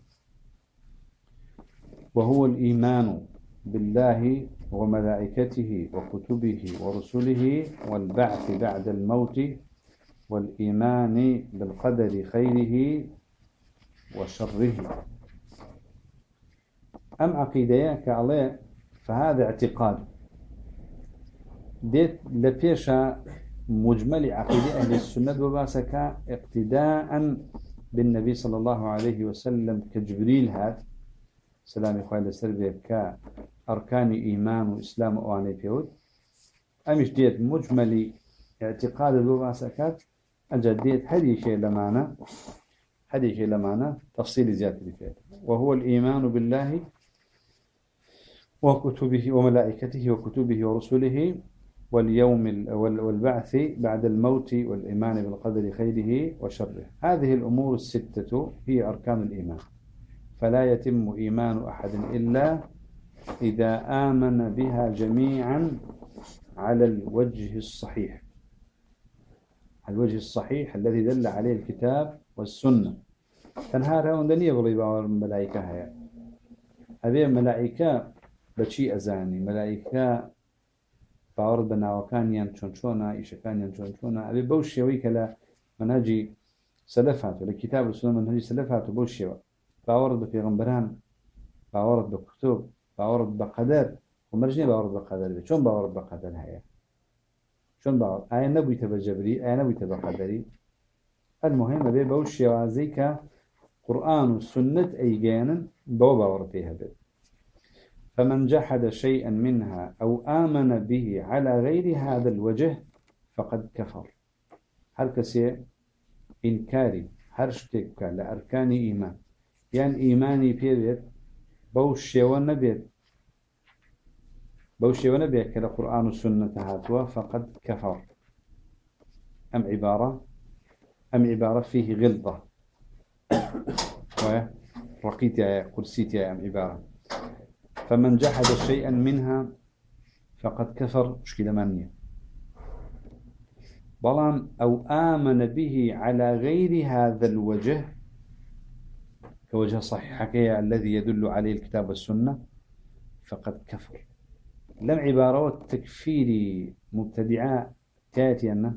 S1: وهو الإيمان بالله وملائكته وكتبه ورسله والبعث بعد الموت والإيمان بالقدر خيره وشره. أم عقيديك عليه فهذا اعتقاد ديت لبيشا مجمل عقيدة أهل السنة وباسك اقتداء بالنبي صلى الله عليه وسلم كجبريل هات سلام إخواني السربية كأركان إيمان وإسلام وآني فيود أمش ديت مجمل اعتقاد الواسكات الجديد هذه شيء لمعنى تفصيل زيادة فيه. وهو الإيمان بالله وكتبه وملائكته وكتبه ورسله واليوم والبعث بعد الموت والإيمان بالقدر خيره وشره. هذه الأمور الستة هي أركان الإيمان، فلا يتم إيمان أحد إلا إذا آمن بها جميعا على الوجه الصحيح، الوجه الصحيح الذي دل عليه الكتاب والسنة. تنهار هون دنيا بغيبا الملائكة هيا هذه الملائكة بشي أزاني ملائكة باور بناوكان ينشونشونا إيشكان ينشونشونا أبي بوشيوي كلا منهجي سلفات والكتاب والسنة منهجي سلفات وبوشيوا باور بفيغمبران باور بكتب باور بقدر ومرجني باور بقدر شون باور بقدر هيا شون باور آية نبوي تبا جبري آية نبوي تبا قدري. المهم أبي بوشيوا زيك قرآن والسنة أيجانا باور فيها بي. فمن جحد شيئا منها أو آمن به على غير هذا الوجه فقد كفر. هل كسي إنكاري هرشتك لأركان إيمان يعني إيماني بيبت بوشي ونبيت كلا قرآن والسنة هاتوا فقد كفر. أم عبارة فيه غلطة ورقيتها قرسيتها أم عبارة. فمن جحد شيئا منها فقد كفر مشكلة مانية. بلان أو آمن به على غير هذا الوجه كوجه صحيح حكاية الذي يدل عليه الكتاب والسنة فقد كفر. لم عبارات تكفيري مبتدعاء تاتي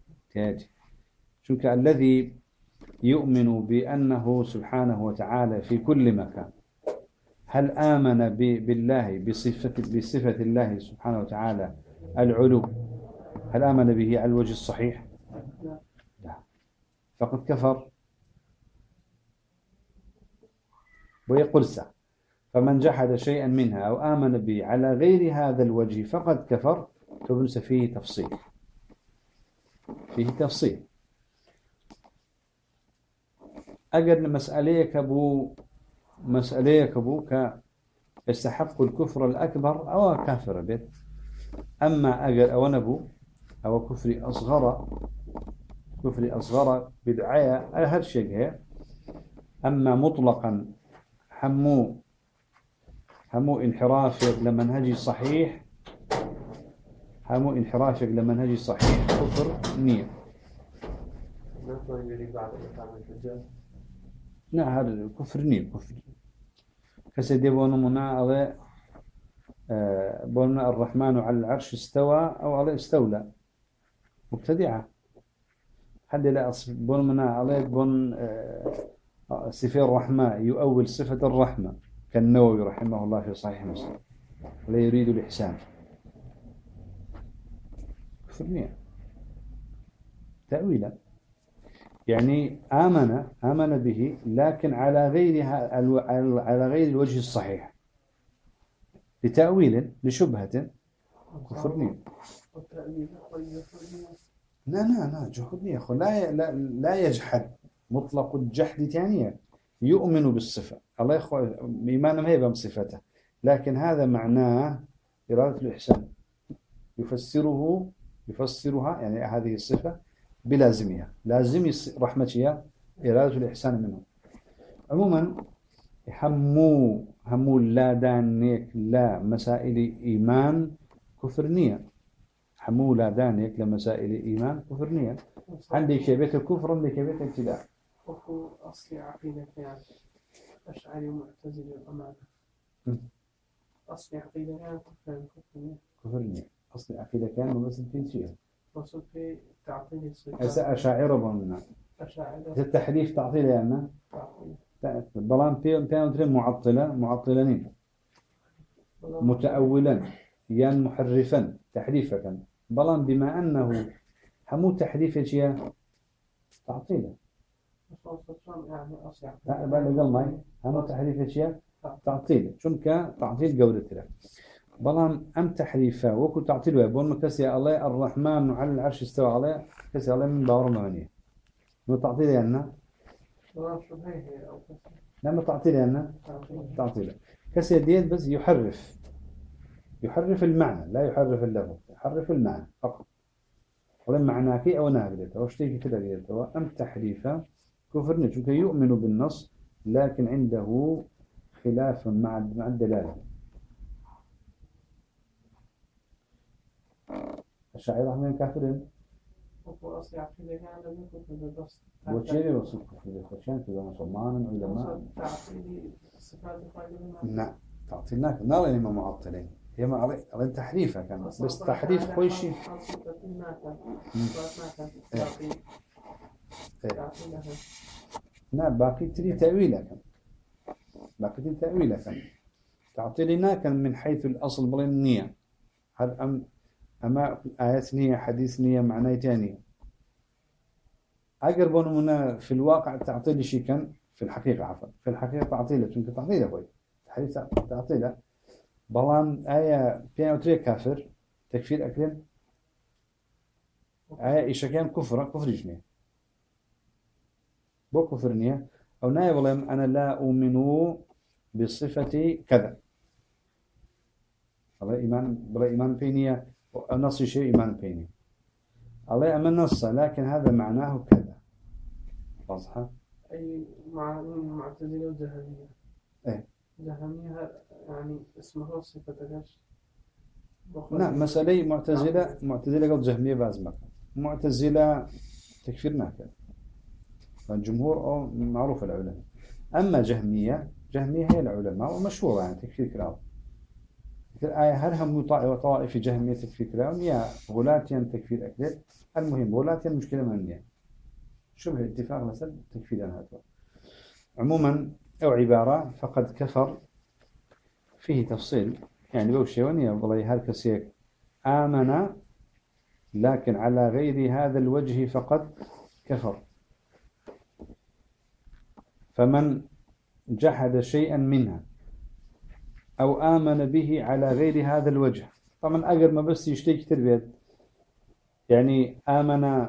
S1: شنك الذي يؤمن بأنه سبحانه وتعالى في كل مكان، هل آمن بالله بصفة الله سبحانه وتعالى العلو؟ هل آمن به على الوجه الصحيح؟ لا، فقد كفر. ويقول سا فمن جحد شيئا منها أو آمن به على غير هذا الوجه فقد كفر. فبنس فيه تفصيل. أجل مسألة كبو يستحق الكفر الأكبر أو كافر به. أما أجل أو نبو أو كفر أصغر بدعاية هذا شيء هي. أما مطلقا همو انحرافك لمنهج صحيح كفر نية. لا هذا كفر نية كسيدي بونمنا على بون الرحمن على العرش استوى أو على استولى مبتدعة. حد لا بونمنا على بون صفة الرحمة يؤول صفة الرحمة كالنووي رحمه الله في صحيح مسلم ولا يريد الإحسان كفر نية تأويلا يعني آمن به لكن على غير الوجه الصحيح لتأويل لشبهة كفر نية. لا جحود نية لا يجحد مطلق الجحد ثانية يؤمن بالصفة الله إيمانه هي بصفته لكن هذا معناه إرادة الإحسان يفسرها يعني هذه الصفة بلازمها لازم رحمتها إرادة الإحسان منه. عموما همو لا دانيك لا مسائل إيمان كفرنية همو لا دانيك لمسائل إيمان كفرنية. عندي شيبة الكفر عندي شيبة الابتداع.
S2: وهو أصل عقيدة يعني أشعري معتزلي الأمانة أصل عقيدة يعني
S1: كفرنية أصل عقيدة كان وصل في شيء
S2: وصل في تعطيل الصفات
S1: أشاعرة بمنا
S2: أشاعرة
S1: التحريف تعطيل يعني بلان بيان معطلين متأولا يعني محرفا تحريفا بلان بما أنه همو تحريف شيء تعطيله
S2: يعني أصل
S1: لا بل قال ماي همو تحريف شيء تعطيله شنك تعطيل جودة له. بلام أم تحريفا وكو تعطيل بون كسي الله الرحمن على العرش استوى عليه كسي الله من باور مغنية مو تعطيل يعني
S2: لا شبهه هي أو كسر
S1: لما تعطيل يعني
S2: تعطيل.
S1: تعطيل كسي ديت بس يحرف المعنى لا يحرف اللفظ يحرف المعنى فقط ولما معناه كي أو نابلته واشتيك كده قلته أم تحريفا كفر نجوك يؤمن بالنص لكن عنده خلاف مع الدلالة الشاعر من كافرين
S2: وهو أصل عقيدة كان لم يكن في البسط
S1: وشيري وصف كفر خشان كذا مسلمان علماء
S2: تعطيل الصفات القائمة
S1: نعم تعطيناك نار إنما معطلين هي ما على تحريفها كان بس تحريف كل شيء نعم باقي تري تأويلك باقي تري تأويلك تعطيلنا كان من حيث الأصل بلين النية هل أما آيات نية حديث نية معناه تاني أقرب منا في الواقع تعطيل شيء كان في الحقيقة عفوا في الحقيقة تعطيله كنت تعطيله بوي تحريف تعطيله بلان آية فيها وتري كافر تكفير أكلم آية إيش كان كفر جنيه بو كفر نية أو نايا بلام أنا لا أؤمن بصفة كذا الله إيمان بلا إيمان فيني نص شيء إيمان فيني الله أمن نص لكن هذا معناه كذا واضحة
S2: أي مع معتزلة وجهمية
S1: إيه
S2: جهمية يعني اسمه صفة كاش
S1: نعم مسألة معتزلة قد جهمية بازمك معتزلة تكفير ناكل الجمهور أو معروف العلماء أما جهمية هي العلماء ومشهورة يعني تكفير كلام الآية هل هم طائف جهمية تكفير كلام يا غلاتيا تكفير أكثر المهم غلاتيا مشكلة منية شبه اتفاق مثلا تكفير هذا عموما أو عبارة فقد كفر فيه تفصيل يعني بوشي ونيا والله هالكسيك آمن لكن على غير هذا الوجه فقد كفر فمن جحد شيئا منها أو آمن به على غير هذا الوجه طبعا أقر ما بس يشتيك تربيت يعني آمن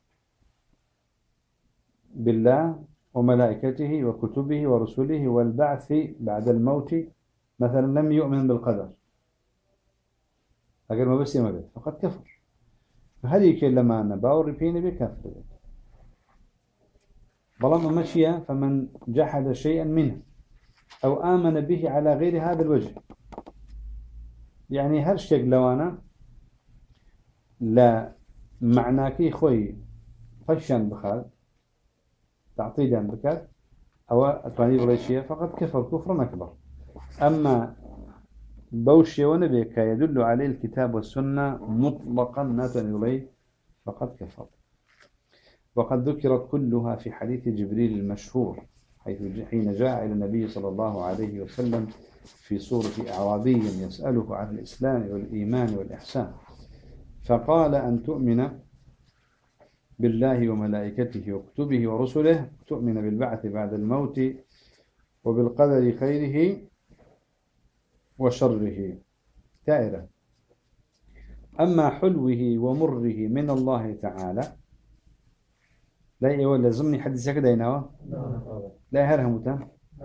S1: بالله وملائكته وكتبه ورسله والبعث بعد الموت مثلا لم يؤمن بالقدر أقر ما بس يمبت فقد كفر فهل يكون لما نباور بين بكفر بلما مشي فمن جحد شيئا منه أو آمن به على غير هذا الوجه يعني هالشيء لوانا لا معناكي خوي فشان بخال تعطيدا بكات أو أتواني بليشية فقد كفر كفرا أكبر أما بوشي ونبيك يدل عليه الكتاب والسنة مطلقا ناتن إليه فقد كفر وقد ذكرت كلها في حديث جبريل المشهور حين جاء إلى النبي صلى الله عليه وسلم في صورة أعرابي يسأله عن الإسلام والإيمان والإحسان فقال أن تؤمن بالله وملائكته وكتبه ورسله تؤمن بالبعث بعد الموت وبالقدر خيره وشره تائرة أما حلوه ومره من الله تعالى لا يقول لازمني حديثك ديناوا لا هرهمتان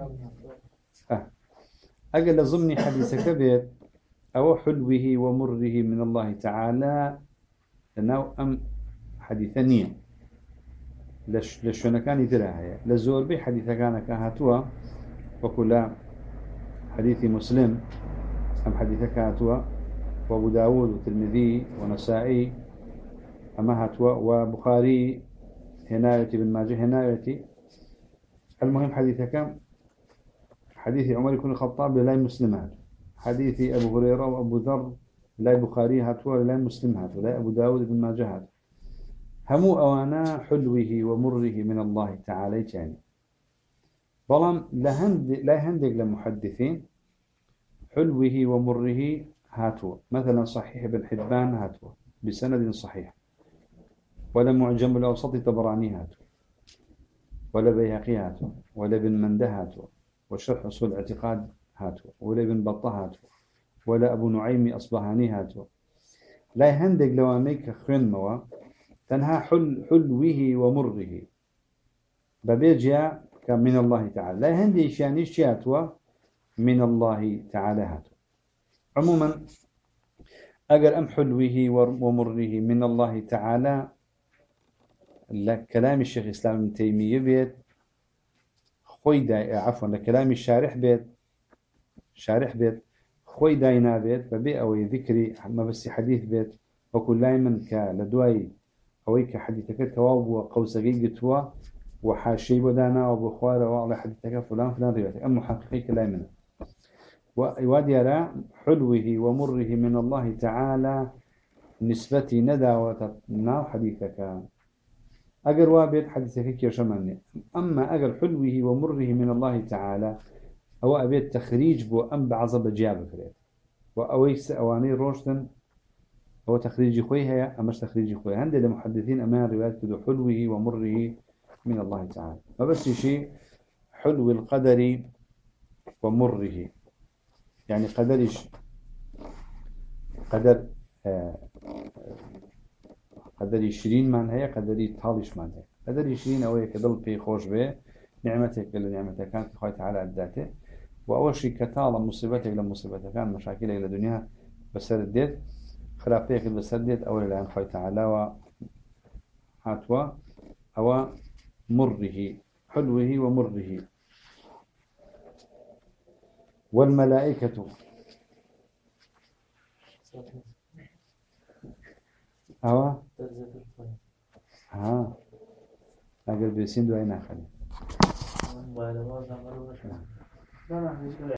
S1: أقل لازمني حديثك بيت أو حلوه ومره من الله تعالى لأنه أم حديثانية لشون كان يدرها لزور بي حديث كان كهاتوا وكل حديث مسلم أم حديث كهاتوا وأبو داود والترمذي ونسائي أما هاتوا وبخاري هنايتي بن ماجه هنايتي المهم حديثك حديث عمر بن الخطاب لا مسلمات حديث أبو هريرة وأبو ذر لا بخاري هاتوا لا مسلمات ولا أبو داود بن ماجه هات همو أوانا حلوه ومره من الله تعالى يعني بلام لا هندق للمحدثين حلوه ومره هاتوا مثلا صحيح بن حبان هاتوا بسند صحيح ولا معجم الأوسط طبراني هاتوا ولا بيهقي هاتوا ولا بن منده هاتوا وشرح أصول الاعتقاد هاتوا ولا بن بطة هاتوا ولا أبو نعيم أصبهاني هاتوا لا هندق لوانيك خوين موا تنها حلوه ومره ببيجيا من الله تعالى لا هندي يعني شياتوا من الله تعالى هاتوا عموما أجر أم حلوه ومره من الله تعالى لكلام الشيخ الإسلام ابن تيمية بيت عفوا لكلام شارح بيت خوي داينا بيت فبي أو ذكري ما بس حديث بيت وكل دائما كلدواي أويك حديثك كواب وقوسقي قتوا وحاشي بدانا وبخوار وعلى حديثك فلان روايتك أم محققي كلامنا وواد يرى حلوه ومره من الله تعالى نسبتي ندى وتناو حديثك أجر وابد حديثك كيرشمني أما أجر حلوه ومره من الله تعالى أو أبيت تخريج بو أم بعضب جاب فريد وأويس أواني روشتن هو تخريج خويها أمش تخريج خويها عند المحدثين أمان روايات كده حلوه ومره من الله تعالى ما بس شيء حلو القدر ومره يعني قدرش قدر قدر 20 من هي قدر طالش من هي قدر 20 أو هيك ضل في خوش به نعمتك لنعمتك كانت خوي تعالى عداته وأول شيء كتالا مصيبتك لمصيبتك كان مشاكلك لدنياها بسردت خلافيك بسردت أول الآن خوي تعالى وحاتوا أو مره حلوه ومره والملائكة أو ها أقل بيسين دعينا خلي
S2: لا